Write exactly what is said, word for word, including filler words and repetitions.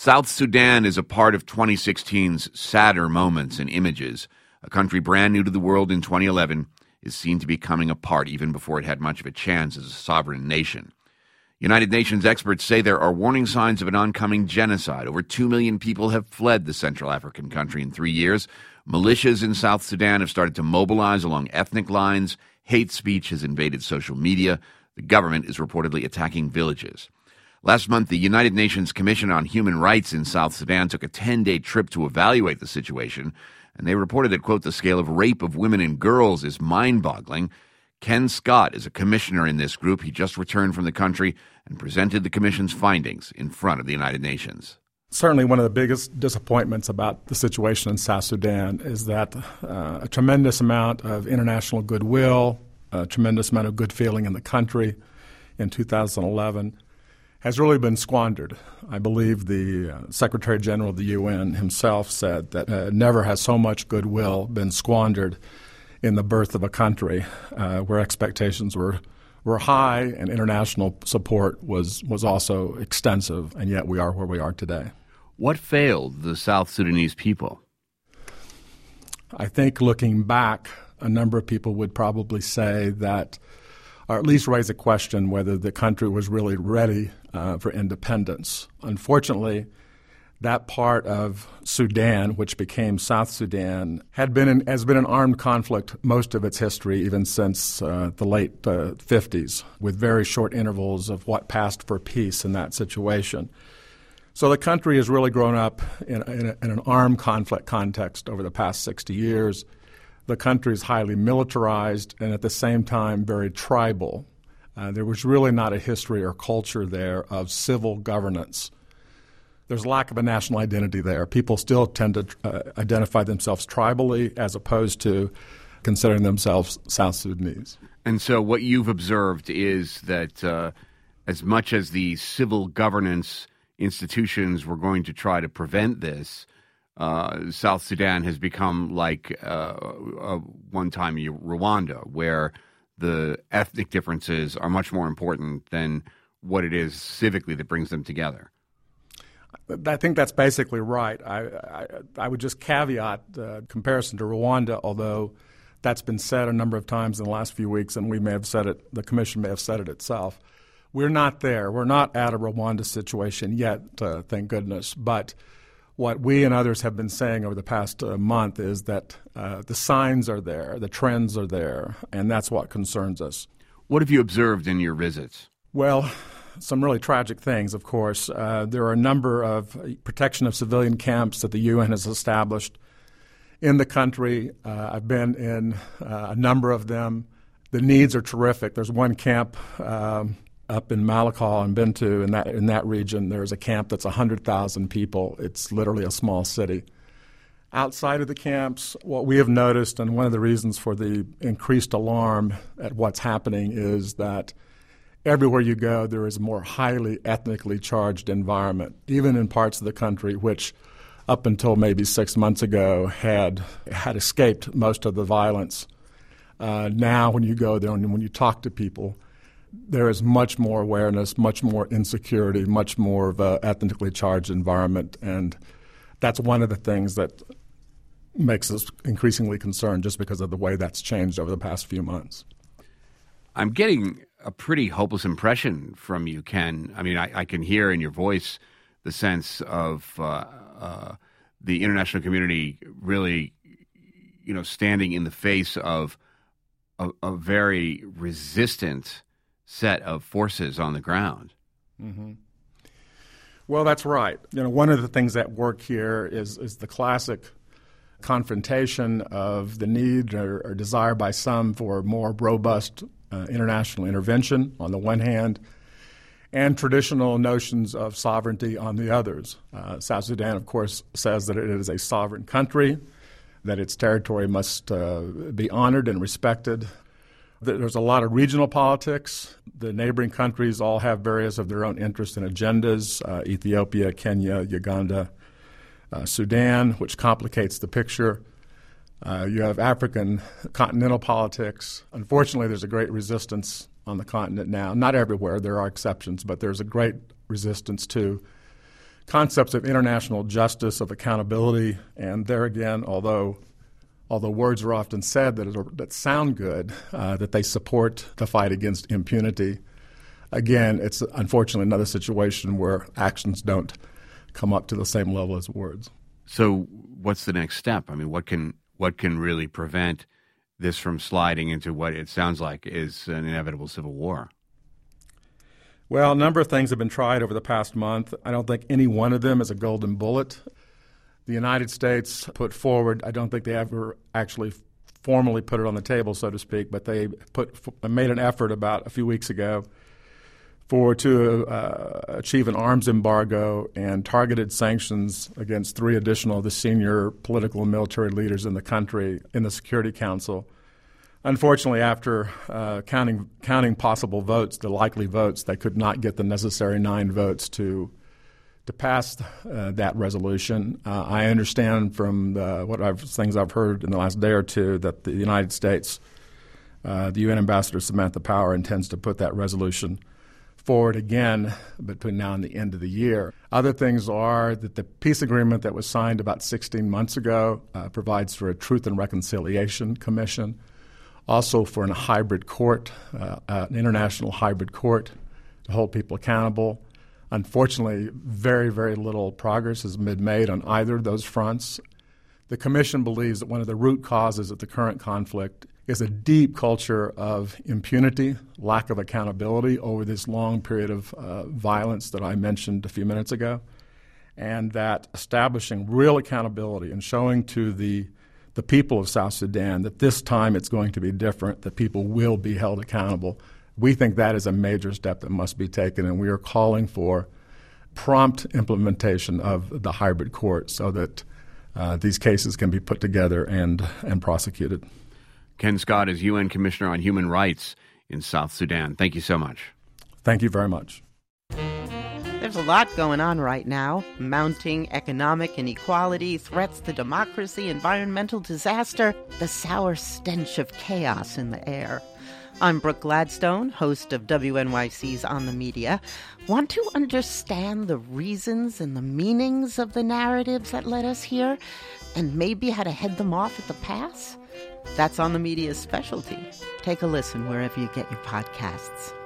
South Sudan is a part of twenty sixteen's sadder moments and images. A country brand new to the world in twenty eleven is seen to be coming apart even before it had much of a chance as a sovereign nation. United Nations experts say there are warning signs of an oncoming genocide. Over two million people have fled the Central African country in three years. Militias in South Sudan have started to mobilize along ethnic lines. Hate speech has invaded social media. The government is reportedly attacking villages. Last month, the United Nations Commission on Human Rights in South Sudan took a ten-day trip to evaluate the situation, and they reported that, quote, the scale of rape of women and girls is mind-boggling. Ken Scott is a commissioner in this group. He just returned from the country and presented the commission's findings in front of the United Nations. Certainly one of the biggest disappointments about the situation in South Sudan is that uh, a tremendous amount of international goodwill, a tremendous amount of good feeling in the country in two thousand eleven has really been squandered. I believe the uh, Secretary General of the U N himself said that uh, never has so much goodwill been squandered in the birth of a country uh, where expectations were were high and international support was, was also extensive, and yet we are where we are today. What failed the South Sudanese people? I think looking back, a number of people would probably say that, or at least raise a question whether the country was really ready uh, for independence. Unfortunately, that part of Sudan, which became South Sudan, had been in, has been an armed conflict most of its history, even since uh, the late uh, fifties, with very short intervals of what passed for peace in that situation. So the country has really grown up in, in, a, in an armed conflict context over the past sixty years. The country is highly militarized and at the same time very tribal. Uh, there was really not a history or culture there of civil governance. There's a lack of a national identity there. People still tend to uh, identify themselves tribally as opposed to considering themselves South Sudanese. And so what you've observed is that uh, as much as the civil governance institutions were going to try to prevent this, uh, South Sudan has become like uh, uh, one time Rwanda, where the ethnic differences are much more important than what it is civically that brings them together. I think that's basically right. I, I, I would just caveat uh, comparison to Rwanda, although that's been said a number of times in the last few weeks, and we may have said it, the Commission may have said it itself. We're not there. We're not at a Rwanda situation yet, uh, thank goodness. But what we and others have been saying over the past uh, month is that uh, the signs are there, the trends are there, and that's what concerns us. What have you observed in your visits? Well, some really tragic things, of course. Uh, there are a number of protection of civilian camps that the U N has established in the country. Uh, I've been in uh, a number of them. The needs are terrific. There's one camp um, up in Malakal and Bentu, in that in that region. There's a camp that's one hundred thousand people. It's literally a small city. Outside of the camps, what we have noticed, and one of the reasons for the increased alarm at what's happening, is that everywhere you go, there is a more highly ethnically charged environment, even in parts of the country which, up until maybe six months ago, had had escaped most of the violence. Uh, now, when you go there and when you talk to people, there is much more awareness, much more insecurity, much more of an ethnically charged environment, and that's one of the things that makes us increasingly concerned just because of the way that's changed over the past few months. I'm getting a pretty hopeless impression from you, Ken. I mean, I, I can hear in your voice the sense of uh, uh, the international community really, you know, standing in the face of a, a very resistant set of forces on the ground. Mm-hmm. Well, that's right. You know, one of the things at work here is is the classic confrontation of the need or, or desire by some for more robust uh, international intervention on the one hand, and traditional notions of sovereignty on the others. Uh, South Sudan, of course, says that it is a sovereign country, that its territory must uh, be honored and respected. There's a lot of regional politics. The neighboring countries all have various of their own interests and agendas, uh, Ethiopia, Kenya, Uganda, uh, Sudan, which complicates the picture. Uh, you have African continental politics. Unfortunately, there's a great resistance on the continent now. Not everywhere. There are exceptions, but there's a great resistance to concepts of international justice, of accountability, and there again, although although words are often said that, are, that sound good, uh, that they support the fight against impunity, again, it's unfortunately another situation where actions don't come up to the same level as words. So what's the next step? I mean, what can what can really prevent this from sliding into what it sounds like is an inevitable civil war? Well, a number of things have been tried over the past month. I don't think any one of them is a golden bullet. The United States put forward, I don't think they ever actually formally put it on the table, so to speak, but they put made an effort about a few weeks ago for to uh, achieve an arms embargo and targeted sanctions against three additional of the senior political and military leaders in the country in the Security Council. Unfortunately, after uh, counting counting possible votes, the likely votes, they could not get the necessary nine votes to to pass uh, that resolution. Uh, I understand from the, what I've things I've heard in the last day or two that the United States, uh, the U N Ambassador Samantha Power, intends to put that resolution forward again between now and the end of the year. Other things are that the peace agreement that was signed about sixteen months ago uh, provides for a Truth and Reconciliation Commission, also for a hybrid court, uh, uh, an international hybrid court to hold people accountable. Unfortunately, very, very little progress has been made on either of those fronts. The Commission believes that one of the root causes of the current conflict is a deep culture of impunity, lack of accountability over this long period of uh, violence that I mentioned a few minutes ago, and that establishing real accountability and showing to the the people of South Sudan that this time it's going to be different, that people will be held accountable. We think that is a major step that must be taken, and we are calling for prompt implementation of the hybrid court so that uh, these cases can be put together and, and prosecuted. Ken Scott is U N Commissioner on Human Rights in South Sudan. Thank you so much. Thank you very much. There's a lot going on right now. Mounting economic inequality, threats to democracy, environmental disaster, the sour stench of chaos in the air. I'm Brooke Gladstone, host of W N Y C's On the Media. Want to understand the reasons and the meanings of the narratives that led us here, and maybe how to head them off at the pass? That's On the Media's specialty. Take a listen wherever you get your podcasts.